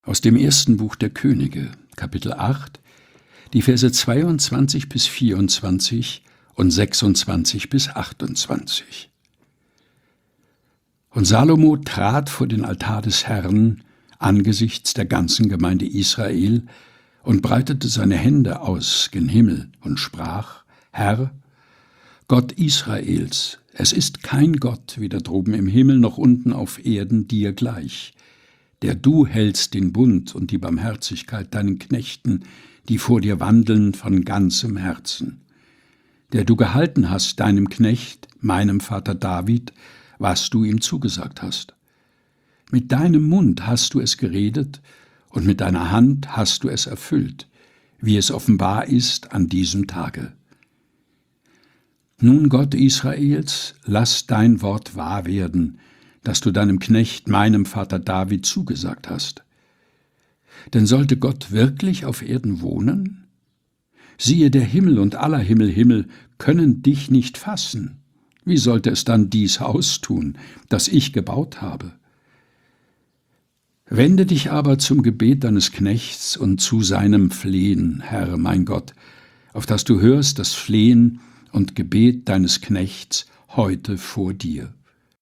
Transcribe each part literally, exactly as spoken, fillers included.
Aus dem ersten Buch der Könige, Kapitel acht, die Verse zweiundzwanzig bis vierundzwanzig und sechsundzwanzig bis achtundzwanzig. Und Salomo trat vor den Altar des Herrn angesichts der ganzen Gemeinde Israel und breitete seine Hände aus gen Himmel und sprach: Herr, Gott Israels, es ist kein Gott, weder droben im Himmel noch unten auf Erden, dir gleich, der du hältst den Bund und die Barmherzigkeit deinen Knechten, die vor dir wandeln von ganzem Herzen, der du gehalten hast deinem Knecht, meinem Vater David, was du ihm zugesagt hast. Mit deinem Mund hast du es geredet und mit deiner Hand hast du es erfüllt, wie es offenbar ist an diesem Tage. Nun, Gott Israels, lass dein Wort wahr werden, das du deinem Knecht, meinem Vater David, zugesagt hast. Denn sollte Gott wirklich auf Erden wohnen? Siehe, der Himmel und aller Himmel, Himmel können dich nicht fassen. Wie sollte es dann dies Haus tun, das ich gebaut habe? Wende dich aber zum Gebet deines Knechts und zu seinem Flehen, Herr mein Gott, auf das du hörst das Flehen und Gebet deines Knechts heute vor dir.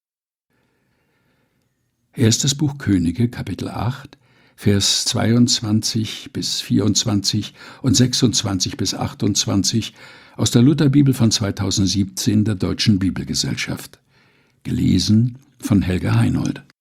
Erstes Buch Könige, Kapitel acht, Vers zweiundzwanzig bis vierundzwanzig und sechsundzwanzig bis achtundzwanzig aus der Lutherbibel von zweitausendsiebzehn der Deutschen Bibelgesellschaft. Gelesen von Helga Heinold.